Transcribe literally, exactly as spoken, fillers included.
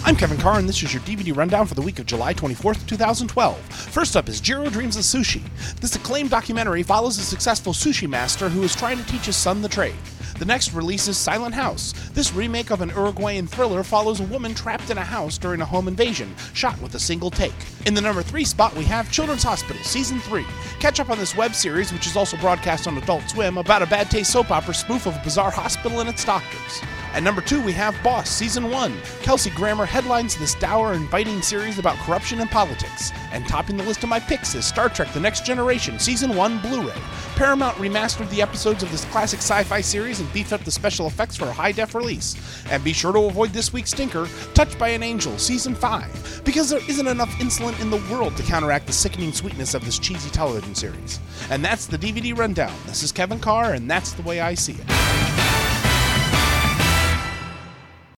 I'm Kevin Carr, and this is your D V D rundown for the week of July twenty-fourth, twenty twelve. First up is Jiro Dreams of Sushi. This acclaimed documentary follows a successful sushi master who is trying to teach his son the trade. The next release is Silent House. This remake of an Uruguayan thriller follows a woman trapped in a house during a home invasion, shot with a single take. In the number three spot, we have Children's Hospital, Season three. Catch up on this web series, which is also broadcast on Adult Swim, about a bad taste soap opera spoof of a bizarre hospital and its doctors. At number two, we have Boss, Season one. Kelsey Grammer headlines this dour and biting series about corruption and politics. And topping the list of my picks is Star Trek The Next Generation, Season one Blu-ray. Paramount remastered the episodes of this classic sci-fi series and beefed up the special effects for a high-def release. And be sure to avoid this week's stinker, Touched by an Angel, Season five, because there isn't enough insulin in the world to counteract the sickening sweetness of this cheesy television series. And that's the D V D rundown. This is Kevin Carr, and that's the way I see it.